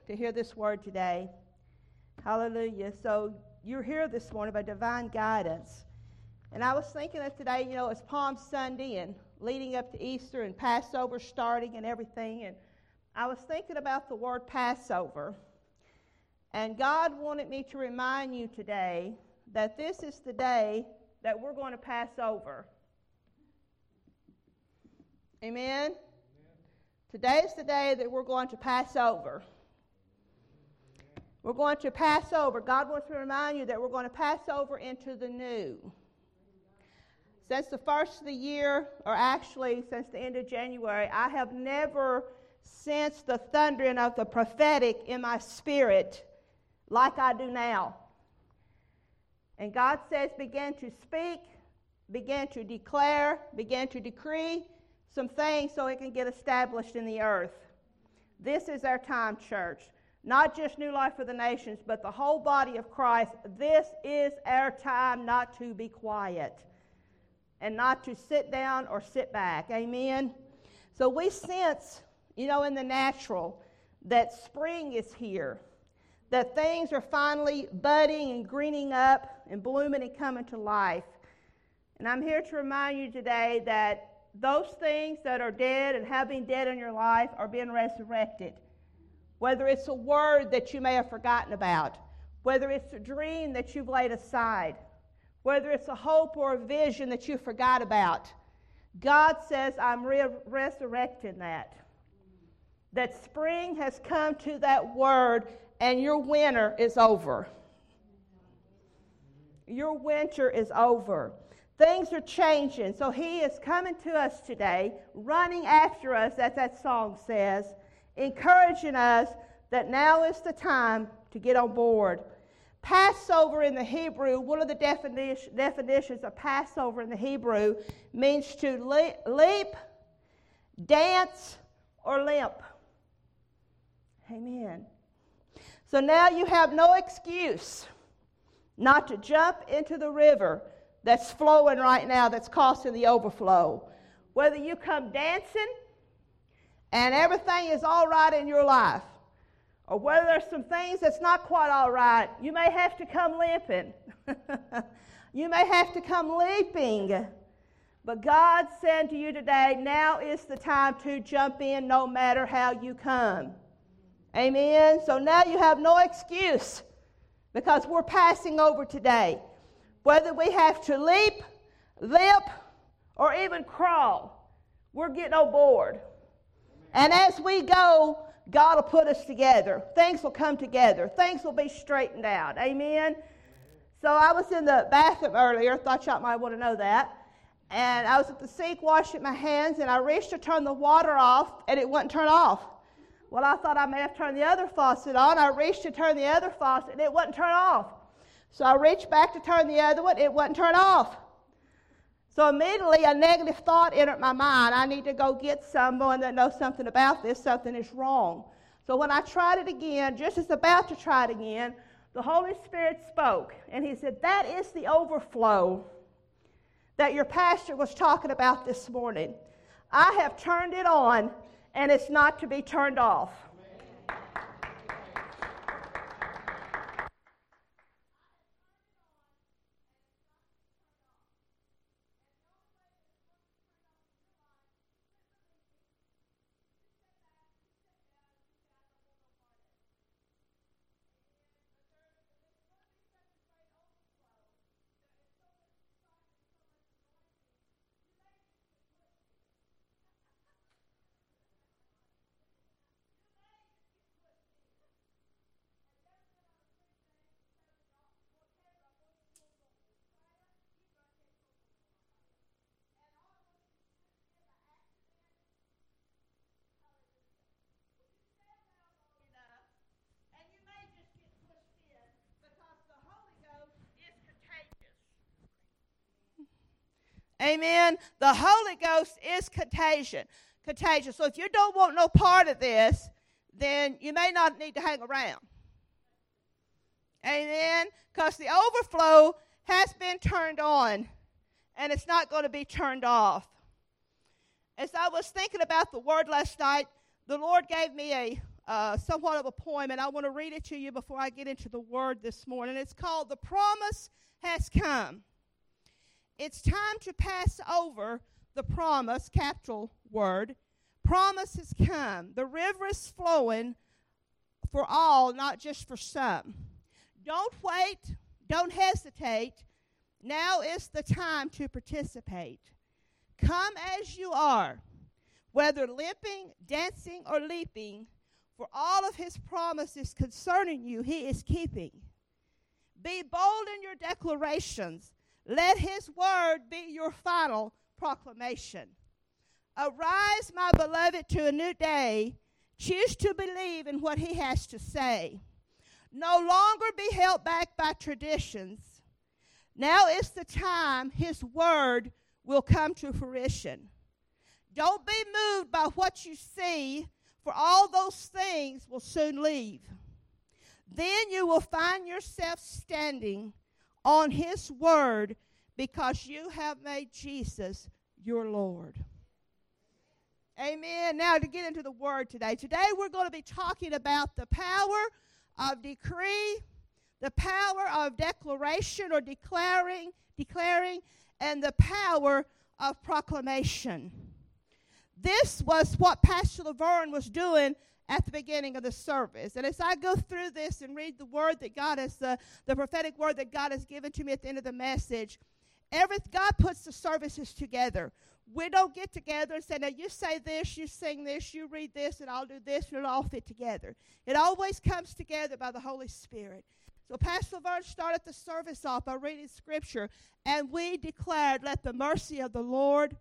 to hear this word today. Hallelujah. So you're here this morning by divine guidance. And I was thinking of today, it's Palm Sunday and leading up to Easter and Passover starting and everything. And I was thinking about the word Passover. And God wanted me to remind you today that this is the day that we're going to pass over. Amen? Today is the day that we're going to pass over. We're going to pass over. God wants to remind you that we're going to pass over into the new. Since the first of the year, or actually since the end of January, I have never sensed the thundering of the prophetic in my spirit like I do now. And God says, begin to speak, begin to declare, begin to decree some things so it can get established in the earth. This is our time, church. Not just New Life for the Nations, but the whole body of Christ. This is our time not to be quiet and not to sit down or sit back. Amen? So we sense, in the natural, that spring is here, that things are finally budding and greening up and blooming and coming to life. And I'm here to remind you today that those things that are dead and have been dead in your life are being resurrected. Whether it's a word that you may have forgotten about, whether it's a dream that you've laid aside, whether it's a hope or a vision that you forgot about, God says, I'm resurrecting that. That spring has come to that word, and your winter is over. Your winter is over. Things are changing. So he is coming to us today, running after us, as that song says, encouraging us that now is the time to get on board. Passover in the Hebrew, one of the definitions of Passover in the Hebrew means to leap, dance, or limp. Amen. So now you have no excuse not to jump into the river that's flowing right now, that's causing the overflow. Whether you come dancing and everything is all right in your life, or whether there's some things that's not quite all right, you may have to come limping. You may have to come leaping. But God said to you today, now is the time to jump in no matter how you come. Amen? So now you have no excuse because we're passing over today. Whether we have to leap, limp, or even crawl, we're getting on board. And as we go, God will put us together. Things will come together. Things will be straightened out. Amen? So I was in the bathroom earlier. Thought y'all might want to know that. And I was at the sink washing my hands, and I reached to turn the water off, and it wouldn't turn off. Well, I thought I may have turned the other faucet on. I reached to turn the other faucet, and it wouldn't turn off. So I reached back to turn the other one. It wouldn't turn off. So immediately a negative thought entered my mind. I need to go get someone that knows something about this. Something is wrong. So when I tried it again, just as about to try it again, the Holy Spirit spoke. And he said, that is the overflow that your pastor was talking about this morning. I have turned it on, and it's not to be turned off. Amen. The Holy Ghost is contagious. So if you don't want no part of this, then you may not need to hang around. Amen. Because the overflow has been turned on, and it's not going to be turned off. As I was thinking about the word last night, the Lord gave me somewhat of a poem, and I want to read it to you before I get into the word this morning. It's called "The Promise Has Come." It's time to pass over the promise, capital word. Promise has come. The river is flowing for all, not just for some. Don't wait. Don't hesitate. Now is the time to participate. Come as you are, whether limping, dancing, or leaping, for all of his promises concerning you he is keeping. Be bold in your declarations. Let his word be your final proclamation. Arise, my beloved, to a new day. Choose to believe in what he has to say. No longer be held back by traditions. Now is the time his word will come to fruition. Don't be moved by what you see, for all those things will soon leave. Then you will find yourself standing on his word because you have made Jesus your Lord. Amen. Now to get into the word today. Today we're going to be talking about the power of decree, the power of declaration or declaring, and the power of proclamation. This was what Pastor Laverne was doing at the beginning of the service. And as I go through this and read the word that God has, the prophetic word that God has given to me at the end of the message, God puts the services together. We don't get together and say, now you say this, you sing this, you read this, and I'll do this, and it'll all fit together. It always comes together by the Holy Spirit. So Pastor Laverne started the service off by reading Scripture, and we declared, let the mercy of the Lord,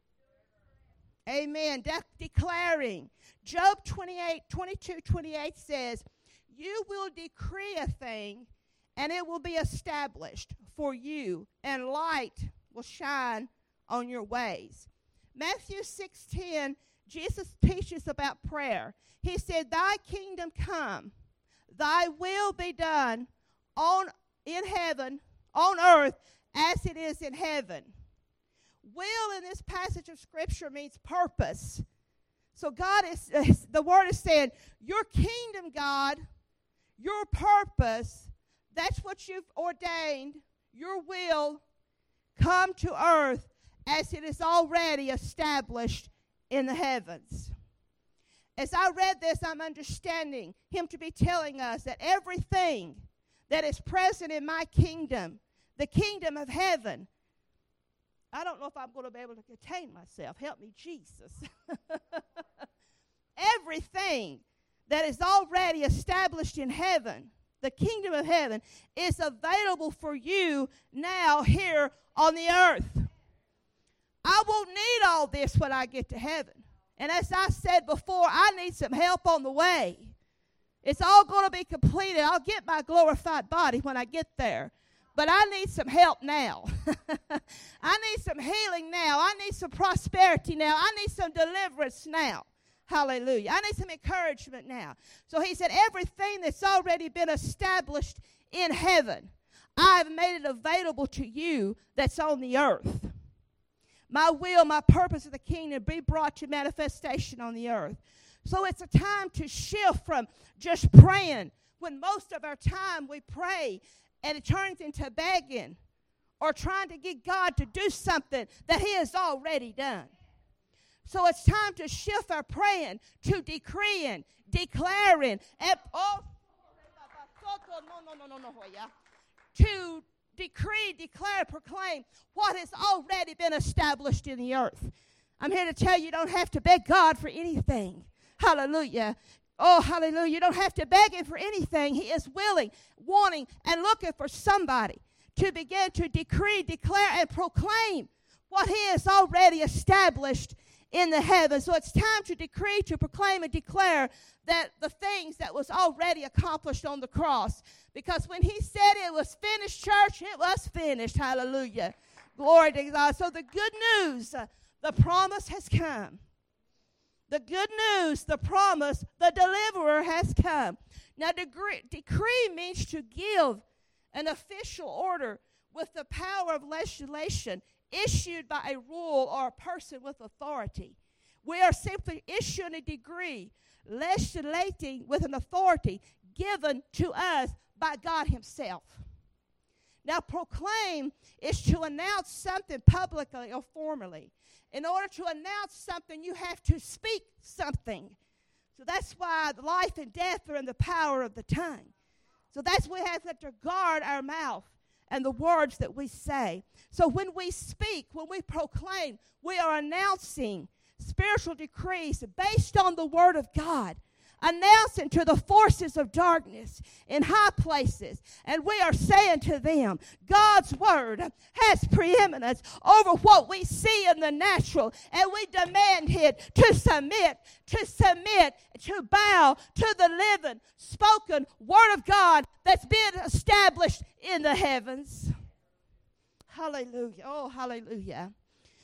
amen, declaring. Job 22:28 says, you will decree a thing, and it will be established for you, and light will shine on your ways. Matthew 6:10, Jesus teaches about prayer. He said, thy kingdom come, thy will be done in heaven, on earth, as it is in heaven. Will in this passage of Scripture means purpose. So the word is saying, your kingdom, God, your purpose, that's what you've ordained, your will, come to earth as it is already established in the heavens. As I read this, I'm understanding him to be telling us that everything that is present in my kingdom, the kingdom of heaven, I don't know if I'm going to be able to contain myself. Help me, Jesus. Everything that is already established in heaven, the kingdom of heaven, is available for you now here on the earth. I won't need all this when I get to heaven. And as I said before, I need some help on the way. It's all going to be completed. I'll get my glorified body when I get there. But I need some help now. I need some healing now. I need some prosperity now. I need some deliverance now. Hallelujah. I need some encouragement now. So he said, everything that's already been established in heaven, I've made it available to you that's on the earth. My will, my purpose of the kingdom be brought to manifestation on the earth. So it's a time to shift from just praying, when most of our time we pray and it turns into begging or trying to get God to do something that he has already done. So it's time to shift our praying to decreeing, declaring, and to decree, declare, proclaim what has already been established in the earth. I'm here to tell you, you don't have to beg God for anything. Hallelujah. Oh, hallelujah. You don't have to beg him for anything. He is willing, wanting, and looking for somebody to begin to decree, declare, and proclaim what he has already established in the heavens. So it's time to decree, to proclaim, and declare that the things that was already accomplished on the cross. Because when he said it was finished, church, it was finished. Hallelujah. Glory to God. So the good news, the promise has come. The good news, the promise, the deliverer has come. Now, decree means to give an official order with the power of legislation issued by a rule or a person with authority. We are simply issuing a decree legislating with an authority given to us by God himself. Now, proclaim is to announce something publicly or formally. In order to announce something, you have to speak something. So that's why life and death are in the power of the tongue. So that's why we have to guard our mouth and the words that we say. So when we speak, when we proclaim, we are announcing spiritual decrees based on the word of God, announcing to the forces of darkness in high places. And we are saying to them, God's word has preeminence over what we see in the natural. And we demand it to submit, to bow to the living, spoken word of God that's been established in the heavens. Hallelujah. Oh, hallelujah.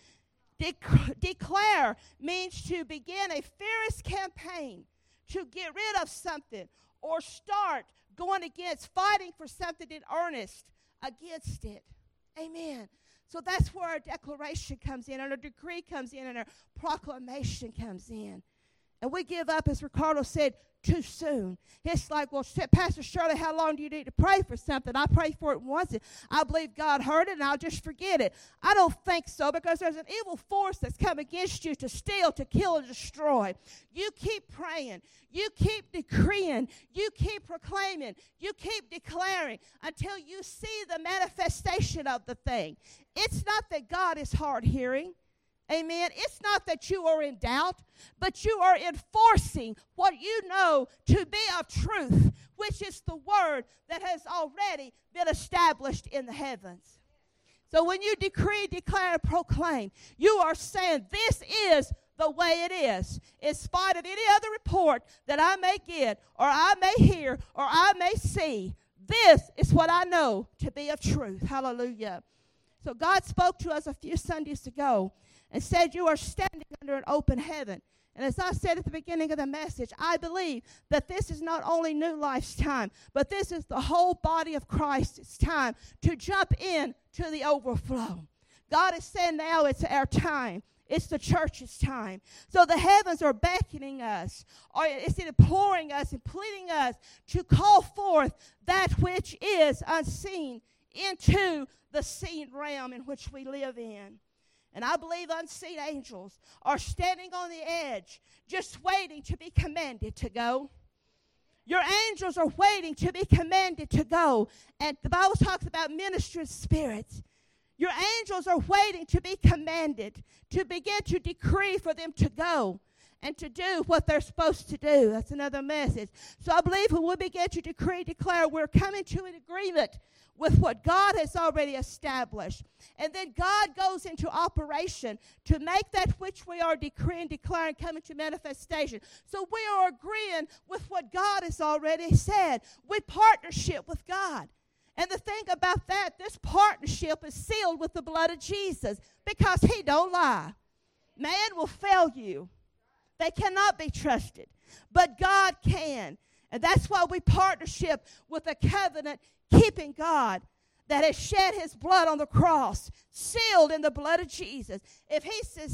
Declare means to begin a fierce campaign, to get rid of something or start going against, fighting for something in earnest against it. Amen. So that's where our declaration comes in, and our decree comes in, and our proclamation comes in. And we give up, as Ricardo said, too soon. It's like, well, Pastor Shirley, how long do you need to pray for something? I pray for it once, and I believe God heard it, and I'll just forget it. I don't think so, because there's an evil force that's come against you to steal, to kill, and destroy. You keep praying. You keep decreeing. You keep proclaiming. You keep declaring until you see the manifestation of the thing. It's not that God is hard-hearing. Amen. It's not that you are in doubt, but you are enforcing what you know to be of truth, which is the word that has already been established in the heavens. So when you decree, declare, and proclaim, you are saying this is the way it is, in spite of any other report that I may get, or I may hear, or I may see. This is what I know to be of truth. Hallelujah. So God spoke to us a few Sundays ago and said you are standing under an open heaven. And as I said at the beginning of the message, I believe that this is not only New Life's time, but this is the whole body of Christ's time to jump in to the overflow. God is saying now it's our time. It's the church's time. So the heavens are beckoning us, or it's imploring us and pleading us to call forth that which is unseen into the seen realm in which we live in. And I believe unseen angels are standing on the edge, just waiting to be commanded to go. Your angels are waiting to be commanded to go. And the Bible talks about ministering spirits. Your angels are waiting to be commanded, to begin to decree for them to go and to do what they're supposed to do. That's another message. So I believe when we begin to decree, declare, we're coming to an agreement with what God has already established. And then God goes into operation to make that which we are decreeing, declaring, come into manifestation. So we are agreeing with what God has already said. We partnership with God. And the thing about that, this partnership is sealed with the blood of Jesus, because he don't lie. Man will fail you. They cannot be trusted. But God can. And that's why we partnership with a covenant-keeping God that has shed his blood on the cross, sealed in the blood of Jesus. If he has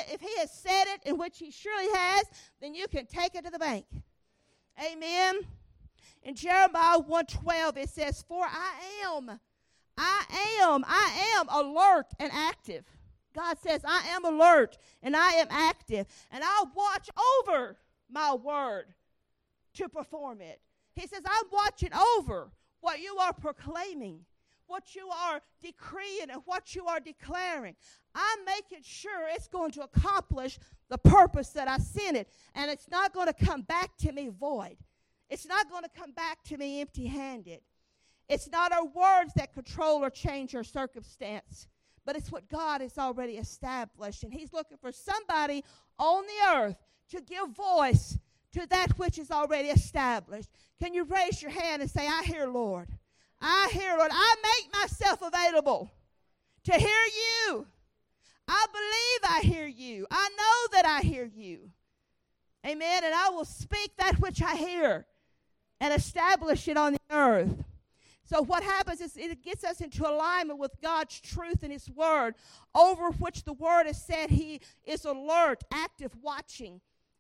said it, in which he surely has, then you can take it to the bank. Amen. In Jeremiah 1:12, it says, "For I am alert and active." God says, I am alert and I am active, and I'll watch over my word to perform it. He says, I'm watching over what you are proclaiming, what you are decreeing, and what you are declaring. I'm making sure it's going to accomplish the purpose that I sent it, and it's not going to come back to me void. It's not going to come back to me empty-handed. It's not our words that control or change our circumstance, but it's what God has already established. And he's looking for somebody on the earth to give voice to that which is already established. Can you raise your hand and say, I hear, Lord. I hear, Lord. I make myself available to hear you. I believe I hear you. I know that I hear you. Amen. And I will speak that which I hear and establish it on the earth. So what happens is it gets us into alignment with God's truth and his word, over which the word has said he is alert, active, watching.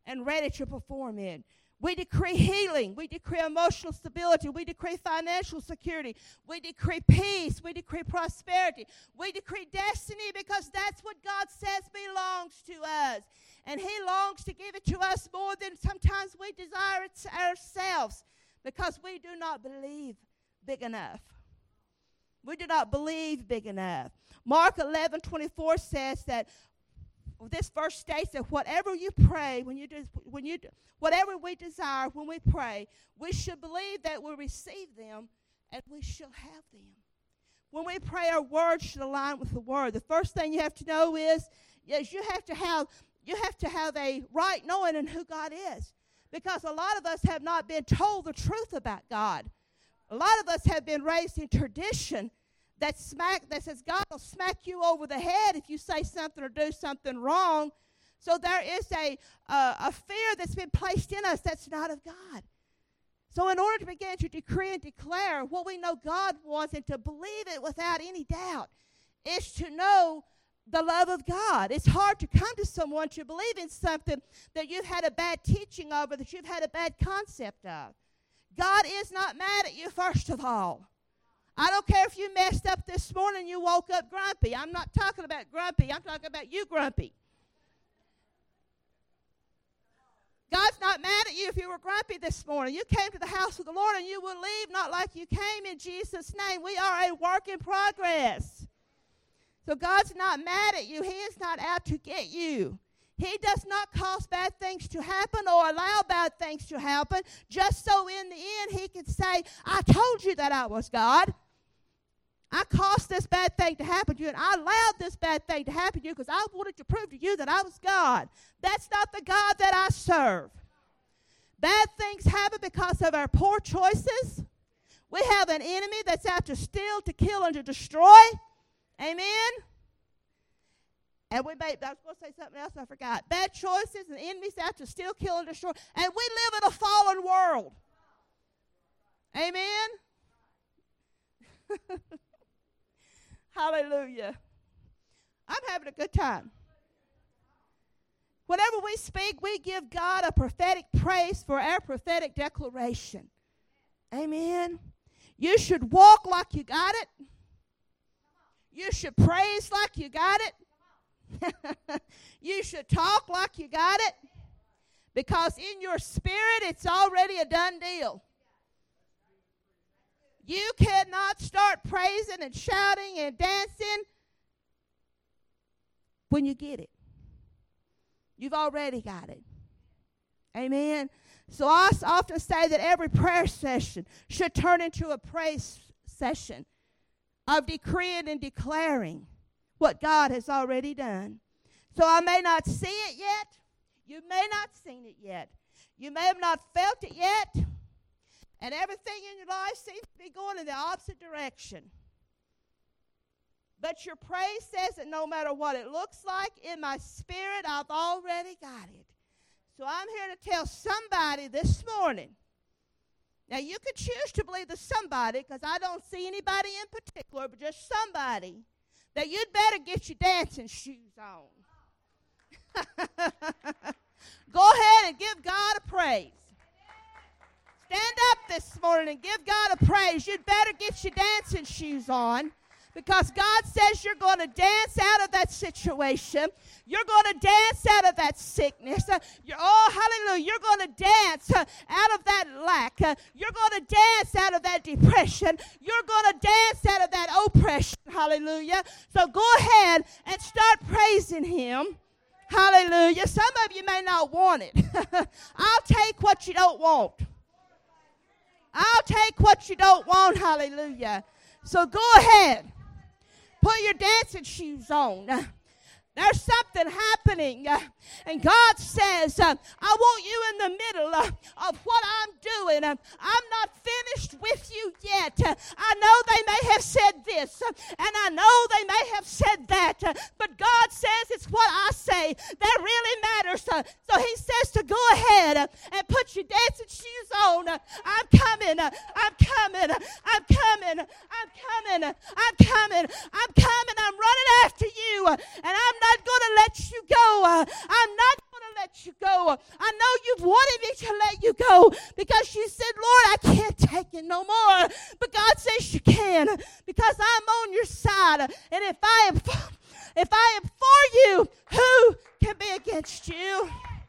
and ready to perform in. We decree healing. We decree emotional stability. We decree financial security. We decree peace. We decree prosperity. We decree destiny, because that's what God says belongs to us. And He longs to give it to us more than sometimes we desire it ourselves, because we do not believe big enough. We do not believe big enough. Mark 11:24 says that, this verse states that whatever you pray, whatever we desire when we pray, we should believe that we'll receive them and we shall have them. When we pray, our words should align with the Word. The first thing you have to know is you have to have a right knowing in who God is, because a lot of us have not been told the truth about God. A lot of us have been raised in tradition that says God will smack you over the head if you say something or do something wrong. So there is a fear that's been placed in us that's not of God. So in order to begin to decree and declare what we know God wants, and to believe it without any doubt, is to know the love of God. It's hard to come to someone to believe in something that you've had a bad teaching of, or that you've had a bad concept of. God is not mad at you, first of all. I don't care if you messed up this morning, you woke up grumpy. I'm not talking about grumpy. I'm talking about you grumpy. God's not mad at you if you were grumpy this morning. You came to the house of the Lord, and you will leave not like you came, in Jesus' name. We are a work in progress. So God's not mad at you. He is not out to get you. He does not cause bad things to happen or allow bad things to happen, just so in the end He can say, I told you that I was God. I caused this bad thing to happen to you, and I allowed this bad thing to happen to you because I wanted to prove to you that I was God. That's not the God that I serve. Bad things happen because of our poor choices. We have an enemy that's out to steal, to kill, and to destroy. Amen? And I was going to say something else, I forgot. Bad choices, and enemies out to steal, kill, and destroy. And we live in a fallen world. Amen? Hallelujah. I'm having a good time. Whenever we speak, we give God a prophetic praise for our prophetic declaration. Amen? You should walk like you got it. You should praise like you got it. You should talk like you got it, because in your spirit it's already a done deal. You cannot start praising and shouting and dancing when you get it. You've already got it. Amen. So I often say that every prayer session should turn into a praise session of decreeing and declaring what God has already done. So I may not see it yet. You may not have seen it yet. You may have not felt it yet. And everything in your life seems to be going in the opposite direction. But your praise says that no matter what it looks like, in my spirit, I've already got it. So I'm here to tell somebody this morning. Now, you could choose to believe the somebody, because I don't see anybody in particular, but just somebody, that you'd better get your dancing shoes on. Go ahead and give God a praise. Stand up this morning and give God a praise. You'd better get your dancing shoes on, because God says you're going to dance out of that situation. You're going to dance out of that sickness. Hallelujah. You're going to dance out of that lack. You're going to dance out of that depression. You're going to dance out of that oppression. Hallelujah. So go ahead and start praising Him. Hallelujah. Some of you may not want it. I'll take what you don't want. I'll take what you don't want. Hallelujah. So go ahead. Put your dancing shoes on. There's something happening. And God says, I want you in the middle of what I'm doing. I'm not finished with you yet. I know they may have said this, and I know they may have said that, but God says it's what I say that really matters. So He says to go ahead and put your dancing shoes on. I'm coming. I'm coming. I'm coming. I'm coming. I'm coming. I'm coming. I'm running after you, and I'm not going to let you go. I'm not going to let you go. I'm wanted me to let you go because you said, Lord, I can't take it no more. But God says you can because I'm on your side. And if I am for you, who can be against you?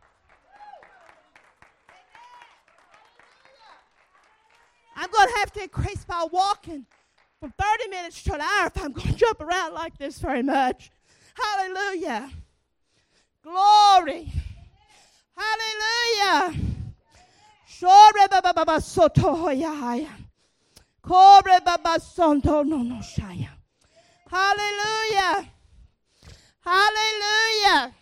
I'm going to have to increase my walking from 30 minutes to an hour if I'm going to jump around like this very much. Hallelujah. Glory. Hallelujah. Hallelujah. Hallelujah.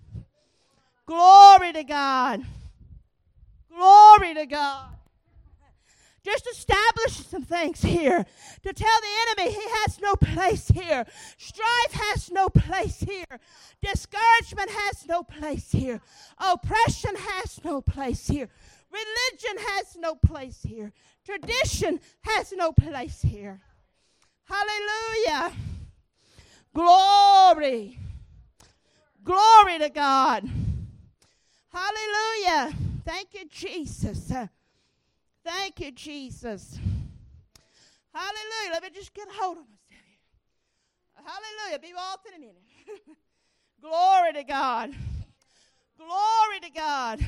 Glory to God. Glory to God. Just establish some things here to tell the enemy he has no place here. Strife has no place here. Discouragement has no place here. Oppression has no place here. Religion has no place here. Tradition has no place here. Hallelujah. Glory. Glory to God. Hallelujah. Thank you, Jesus. Thank you, Jesus. Hallelujah. Let me just get a hold of myself here. Hallelujah. Be off in a minute. Glory to God. Glory to God.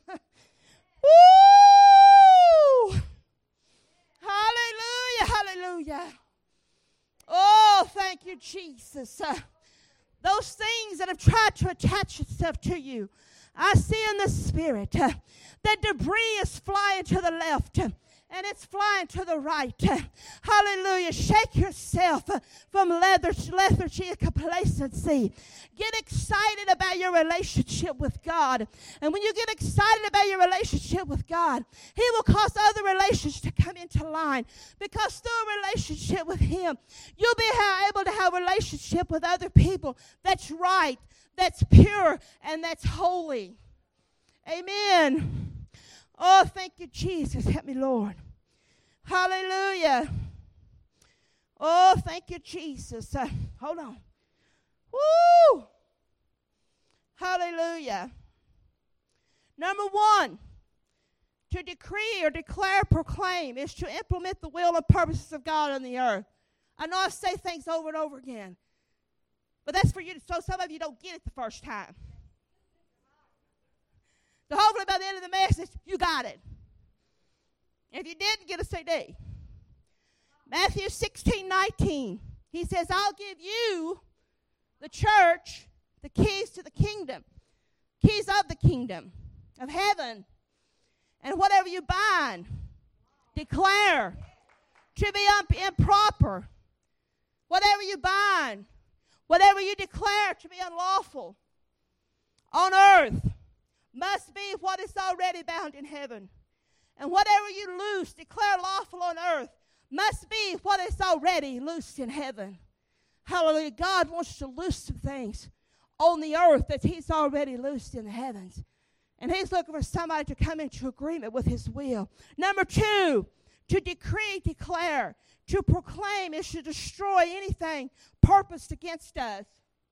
Woo! Hallelujah. Hallelujah. Oh, thank you, Jesus. Those things that have tried to attach itself to you, I see in the spirit that debris is flying to the left and it's flying to the right. Hallelujah. Shake yourself from lethargy and complacency. Get excited about your relationship with God. And when you get excited about your relationship with God, He will cause other relations to come into line. Because through a relationship with Him, you'll be able to have a relationship with other people that's right, that's pure, and that's holy. Amen. Oh, thank you, Jesus. Help me, Lord. Hallelujah. Oh, thank you, Jesus. Hold on. Woo! Hallelujah. Number one, to decree or declare, proclaim is to implement the will and purposes of God on the earth. I know I say things over and over again, but that's for you, so some of you don't get it the first time. So hopefully by the end of the message, you got it. If you didn't, get a CD. Matthew 16:19. He says, I'll give you, the church, the keys to the kingdom. Keys of the kingdom of heaven. And whatever you bind, declare to be improper. Whatever you bind, whatever you declare to be unlawful on earth must be what is already bound in heaven. And whatever you loose, declare lawful on earth, must be what is already loosed in heaven. Hallelujah. God wants to loose some things on the earth that He's already loosed in the heavens. And He's looking for somebody to come into agreement with His will. Number two, to decree, declare, to proclaim is to destroy anything purposed against us.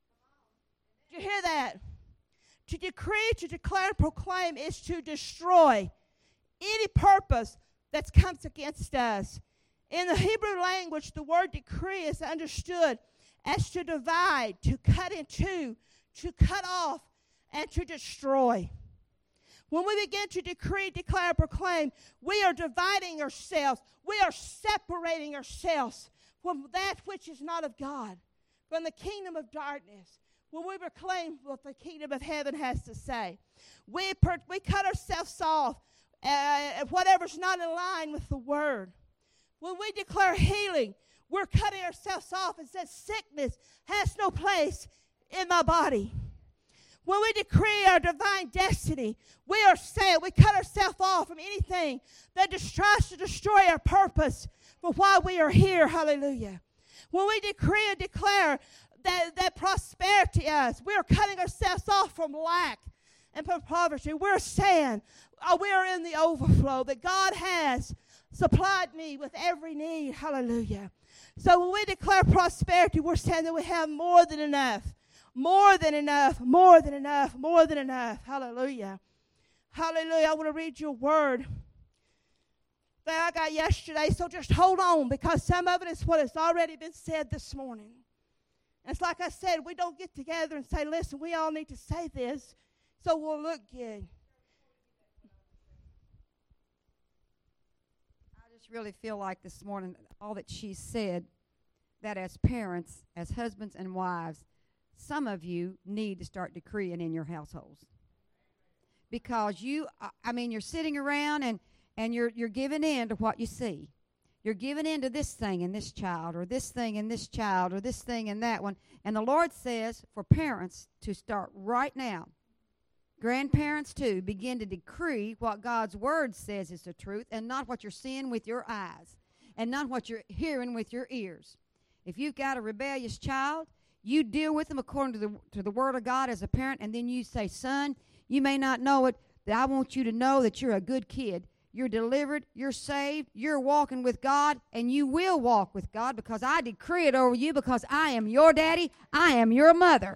Did you hear that? To decree, to declare, proclaim is to destroy any purpose that comes against us. In the Hebrew language, the word decree is understood as to divide, to cut in two, to cut off, and to destroy. When we begin to decree, declare, proclaim, we are dividing ourselves. We are separating ourselves from that which is not of God, from the kingdom of darkness. When we proclaim what the kingdom of heaven has to say, we cut ourselves off. Whatever's not in line with the word. When we declare healing, we're cutting ourselves off and says sickness has no place in my body. When we decree our divine destiny, we are saying we cut ourselves off from anything that tries to destroy our purpose for why we are here. Hallelujah. When we decree and declare that prosperity us, we are cutting ourselves off from lack and from poverty. We're saying we're in the overflow, that God has supplied me with every need. Hallelujah. So when we declare prosperity, we're saying that we have more than enough. More than enough, more than enough, more than enough. Hallelujah. Hallelujah. I want to read your word that I got yesterday. So just hold on, because some of it is what has already been said this morning. And it's like I said, we don't get together and say, listen, we all need to say this so we'll look good. I just really feel like this morning, all that she said, that as parents, as husbands and wives, some of you need to start decreeing in your households. Because you're sitting around and you're giving in to what you see. You're giving in to this thing in this child, or this thing in this child, or this thing in that one. And the Lord says for parents to start right now, grandparents too, begin to decree what God's word says is the truth, and not what you're seeing with your eyes, and not what you're hearing with your ears. If you've got a rebellious child, you deal with them according to the word of God as a parent, and then you say, son, you may not know it, but I want you to know that you're a good kid. You're delivered, you're saved, you're walking with God, and you will walk with God, because I decree it over you, because I am your daddy, I am your mother.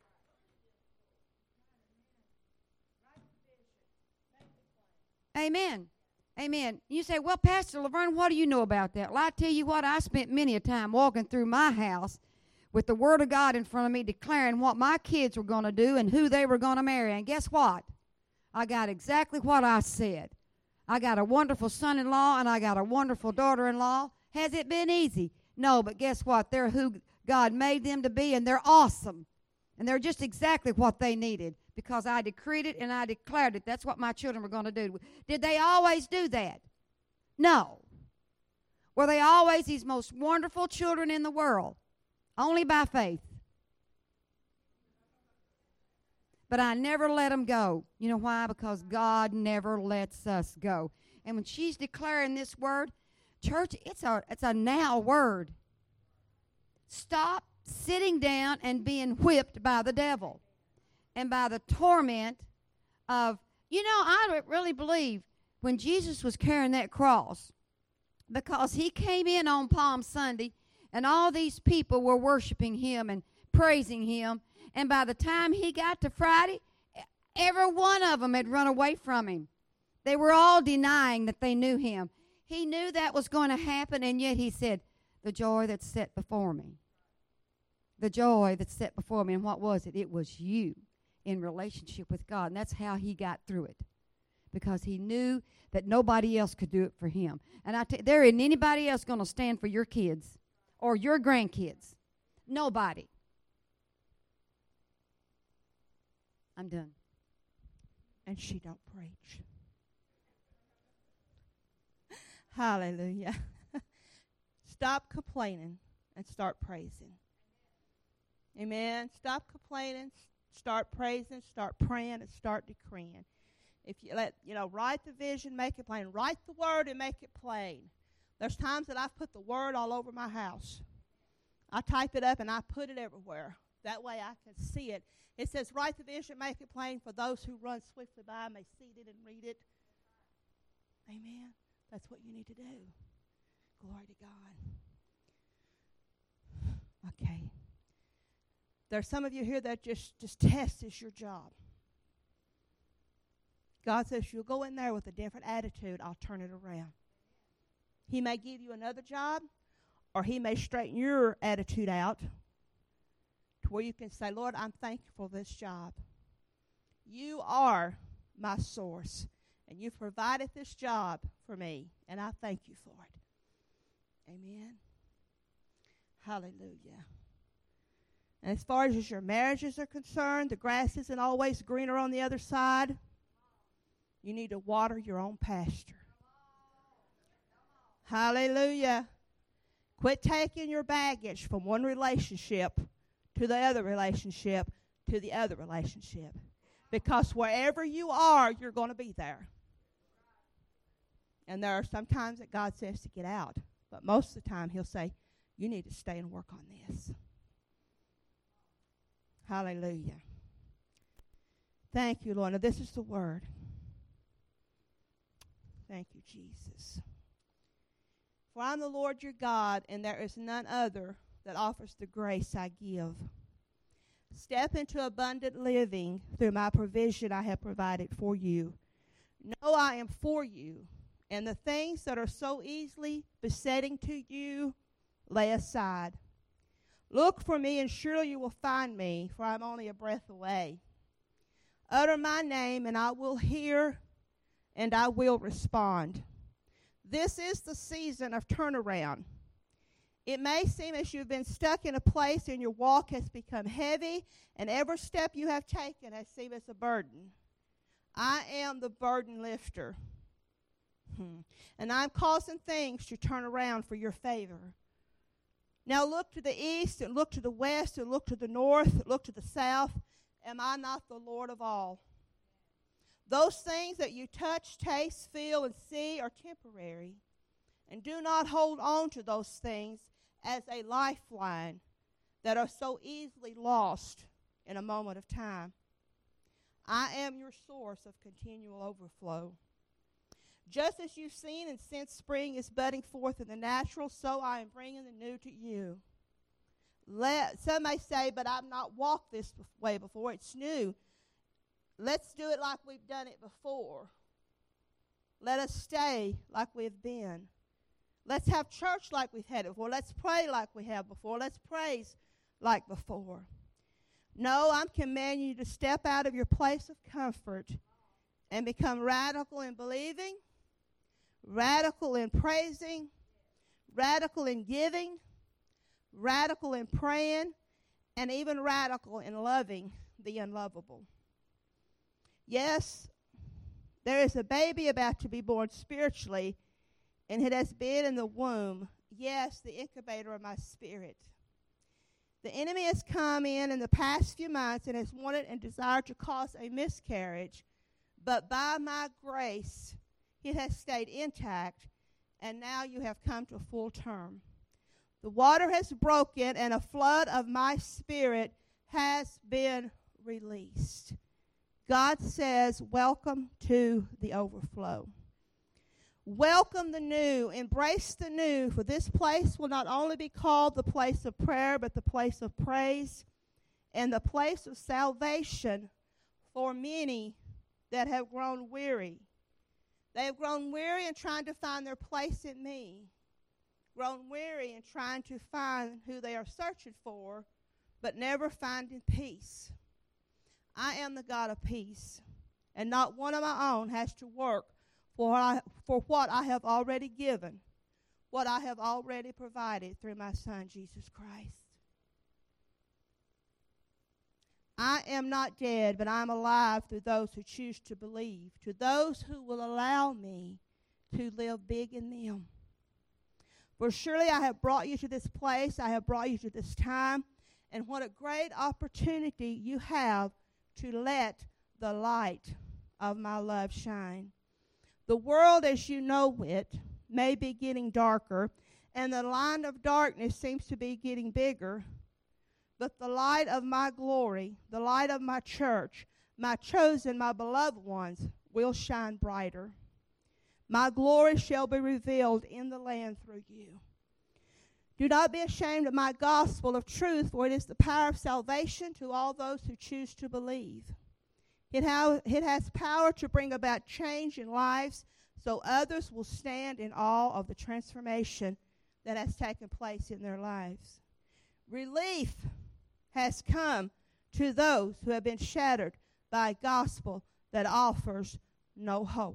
Amen. Amen. You say, well, Pastor Laverne, what do you know about that? Well, I tell you what, I spent many a time walking through my house with the Word of God in front of me, declaring what my kids were going to do and who they were going to marry. And guess what? I got exactly what I said. I got a wonderful son-in-law, and I got a wonderful daughter-in-law. Has it been easy? No, but guess what? They're who God made them to be, and they're awesome. And they're just exactly what they needed, because I decreed it and I declared it. That's what my children were going to do. Did they always do that? No. Were they always these most wonderful children in the world? Only by faith. But I never let them go. You know why? Because God never lets us go. And when she's declaring this word, church, it's a now word. Stop sitting down and being whipped by the devil and by the torment of, I really believe when Jesus was carrying that cross, because he came in on Palm Sunday and all these people were worshiping him and praising him. And by the time he got to Friday, every one of them had run away from him. They were all denying that they knew him. He knew that was going to happen, and yet he said, the joy that's set before me. The joy that's set before me. And what was it? It was you in relationship with God. And that's how he got through it. Because he knew that nobody else could do it for him. And there isn't anybody else going to stand for your kids or your grandkids. Nobody. I'm done. And she don't preach. Hallelujah. Stop complaining and start praising. Amen. Stop complaining, start praising, start praying, and start decreeing. If you write the vision, make it plain. Write the word and make it plain. There's times that I've put the word all over my house. I type it up and I put it everywhere. That way I can see it. It says, write the vision, make it plain, for those who run swiftly by may see it and read it. Amen. That's what you need to do. Glory to God. Okay. There's some of you here that just test is your job. God says, you'll go in there with a different attitude, I'll turn it around. He may give you another job, or he may straighten your attitude out to where you can say, Lord, I'm thankful for this job. You are my source, and you've provided this job for me, and I thank you for it. Amen. Hallelujah. And as far as your marriages are concerned, the grass isn't always greener on the other side. You need to water your own pasture. Hallelujah. Quit taking your baggage from one relationship to the other relationship to the other relationship. Because wherever you are, you're going to be there. And there are some times that God says to get out. But most of the time, he'll say, you need to stay and work on this. Hallelujah. Thank you, Lord. Now, this is the word. Thank you, Jesus. For I'm the Lord your God, and there is none other that offers the grace I give. Step into abundant living through my provision I have provided for you. Know I am for you, and the things that are so easily besetting to you, lay aside. Look for me, and surely you will find me, for I'm only a breath away. Utter my name, and I will hear, and I will respond. This is the season of turnaround. It may seem as you've been stuck in a place and your walk has become heavy, and every step you have taken has seemed as a burden. I am the burden lifter. And I'm causing things to turn around for your favor. Now look to the east, and look to the west, and look to the north, and look to the south. Am I not the Lord of all? Those things that you touch, taste, feel, and see are temporary. And do not hold on to those things as a lifeline that are so easily lost in a moment of time. I am your source of continual overflow. Just as you've seen and sensed spring is budding forth in the natural, so I am bringing the new to you. Some may say, but I've not walked this way before. It's new. Let's do it like we've done it before. Let us stay like we've been. Let's have church like we've had it before. Let's pray like we have before. Let's praise like before. No, I'm commanding you to step out of your place of comfort and become radical in believing, radical in praising, radical in giving, radical in praying, and even radical in loving the unlovable. Yes, there is a baby about to be born spiritually, and it has been in the womb, yes, the incubator of my spirit. The enemy has come in the past few months and has wanted and desired to cause a miscarriage, but by my grace, it has stayed intact, and now you have come to full term. The water has broken, and a flood of my spirit has been released. God says, welcome to the overflow. Welcome the new, embrace the new, for this place will not only be called the place of prayer, but the place of praise and the place of salvation for many that have grown weary. They have grown weary in trying to find their place in me, grown weary in trying to find who they are searching for, but never finding peace. I am the God of peace, and not one of my own has to work for what I have already given, what I have already provided through my Son, Jesus Christ. I am not dead, but I am alive through those who choose to believe, to those who will allow me to live big in them. For surely I have brought you to this place, I have brought you to this time, and what a great opportunity you have to let the light of my love shine. The world as you know it may be getting darker, and the line of darkness seems to be getting bigger, but the light of my glory, the light of my church, my chosen, my beloved ones, will shine brighter. My glory shall be revealed in the land through you. Do not be ashamed of my gospel of truth, for it is the power of salvation to all those who choose to believe. It has power to bring about change in lives so others will stand in awe of the transformation that has taken place in their lives. Relief has come to those who have been shattered by a gospel that offers no hope.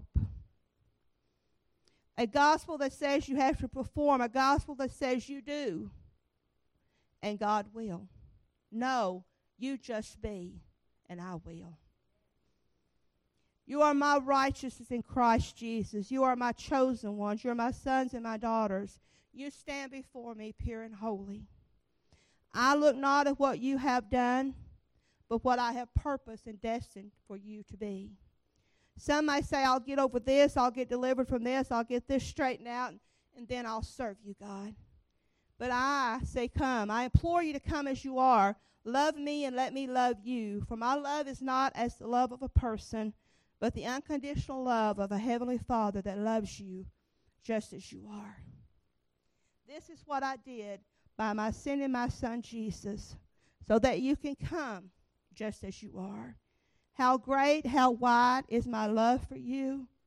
A gospel that says you have to perform, a gospel that says you do, and God will. No, you just be, and I will. You are my righteousness in Christ Jesus. You are my chosen ones. You are my sons and my daughters. You stand before me pure and holy. I look not at what you have done, but what I have purposed and destined for you to be. Some may say, I'll get over this, I'll get delivered from this, I'll get this straightened out, and then I'll serve you, God. But I say, come. I implore you to come as you are. Love me and let me love you. For my love is not as the love of a person, but the unconditional love of a heavenly Father that loves you just as you are. This is what I did by my sending my Son Jesus, so that you can come just as you are. How great, how wide is my love for you?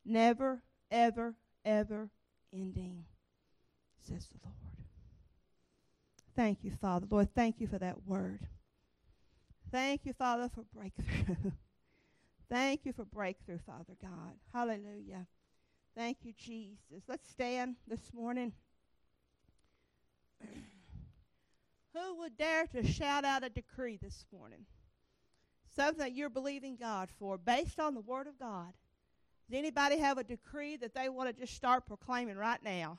never, ever, ever ending, says the Lord. Thank you, Father. Lord, thank you for that word. Thank you, Father, for breakthrough. Thank you for breakthrough, Father God. Hallelujah. Thank you, Jesus. Let's stand this morning. Who would dare to shout out a decree this morning? Something that you're believing God for based on the Word of God. Does anybody have a decree that they want to just start proclaiming right now?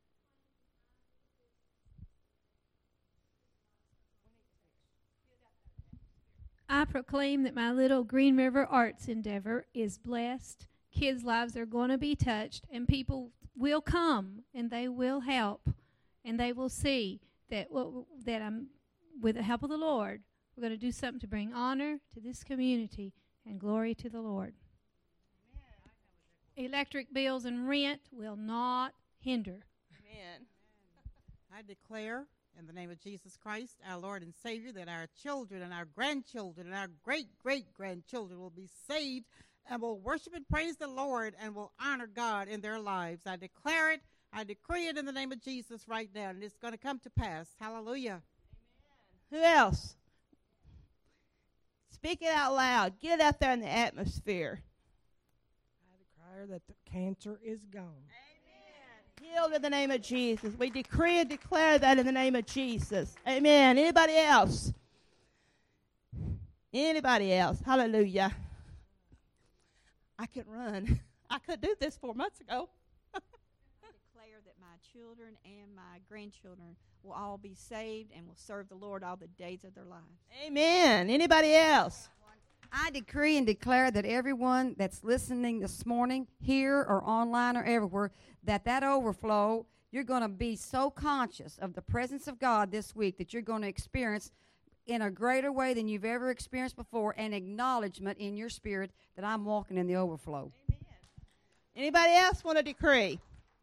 I proclaim that my little Green River Arts endeavor is blessed. Kids' lives are going to be touched, and people will come, and they will help, and they will see that I'm, with the help of the Lord, we're going to do something to bring honor to this community and glory to the Lord. Amen. Electric bills and rent will not hinder. Amen. I declare in the name of Jesus Christ, our Lord and Savior, that our children and our grandchildren and our great-great-grandchildren will be saved and will worship and praise the Lord and will honor God in their lives. I declare it, I decree it in the name of Jesus right now, and it's going to come to pass. Hallelujah. Amen. Who else? Speak it out loud. Get it out there in the atmosphere. I declare that the cancer is gone. Amen. Healed in the name of Jesus. We decree and declare that in the name of Jesus. Amen. Anybody else? Anybody else? Hallelujah. I can run. I could do this 4 months ago. I declare that my children and my grandchildren will all be saved and will serve the Lord all the days of their lives. Amen. Anybody else? I decree and declare that everyone that's listening this morning, here or online or everywhere, that overflow, you're going to be so conscious of the presence of God this week that you're going to experience in a greater way than you've ever experienced before, an acknowledgement in your spirit that I'm walking in the overflow. Amen. Anybody else want to decree?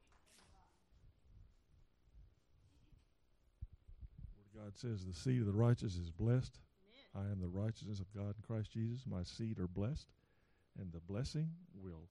God says the seed of the righteous is blessed. Amen. I am the righteousness of God in Christ Jesus. My seed are blessed, and the blessing will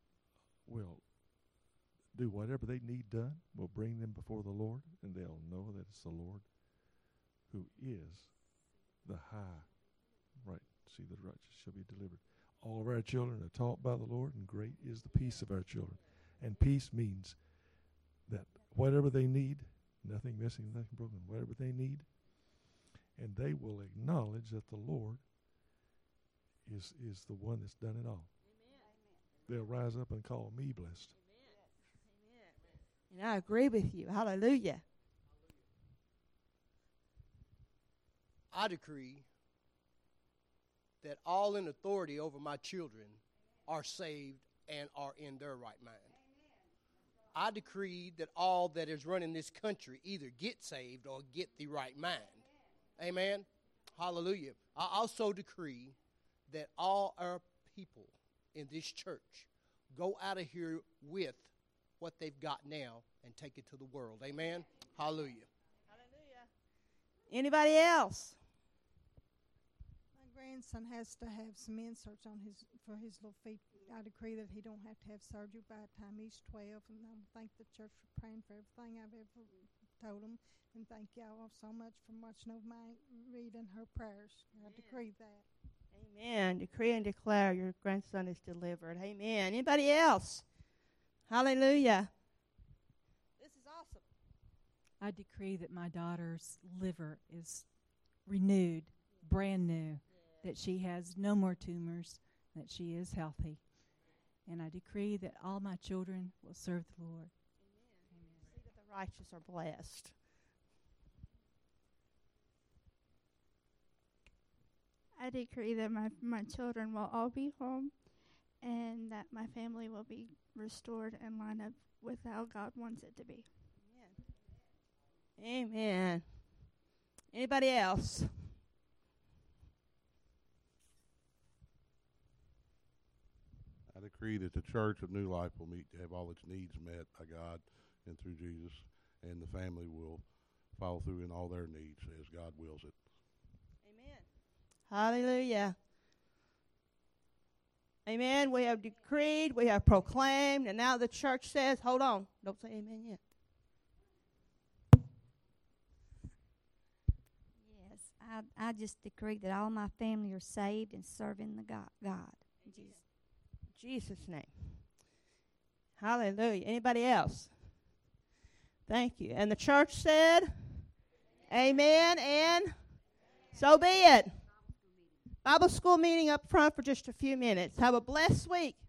do whatever they need done. Will bring them before the Lord, and they'll know that it's the Lord who is the high. Right, seed of the righteous shall be delivered. All of our children are taught by the Lord, and great is the peace of our children. And peace means that whatever they need, nothing missing, nothing broken, whatever they need, and they will acknowledge that the Lord is the one that's done it all. Amen. They'll rise up and call me blessed. Amen. And I agree with you. Hallelujah. I decree that all in authority over my children are saved and are in their right mind. I decree that all that is running this country either get saved or get the right mind. Amen. Hallelujah. I also decree that all our people in this church go out of here with what they've got now and take it to the world. Amen. Hallelujah. Hallelujah. Anybody else? My grandson has to have some inserts on for his little feet. I decree that he don't have to have surgery by the time he's 12, and I thank the church for praying for everything I've ever told him, and thank y'all so much for watching over my reading her prayers. I decree that. Amen. Decree and declare your grandson is delivered. Amen. Anybody else? Hallelujah. This is awesome. I decree that my daughter's liver is renewed, brand new, that she has no more tumors, that she is healthy. And I decree that all my children will serve the Lord. Amen. See that the righteous are blessed. I decree that my children will all be home and that my family will be restored and line up with how God wants it to be. Amen. Amen. Anybody else? I decree that the Church of New Life will meet to have all its needs met by God and through Jesus, and the family will follow through in all their needs as God wills it. Amen. Hallelujah. Amen. We have decreed, we have proclaimed, and now the church says, hold on, don't say amen yet. Yes, I just decree that all my family are saved and serving the God. In Jesus' name. Hallelujah. Anybody else? Thank you. And the church said, amen, and so be it. Bible school meeting up front for just a few minutes. Have a blessed week.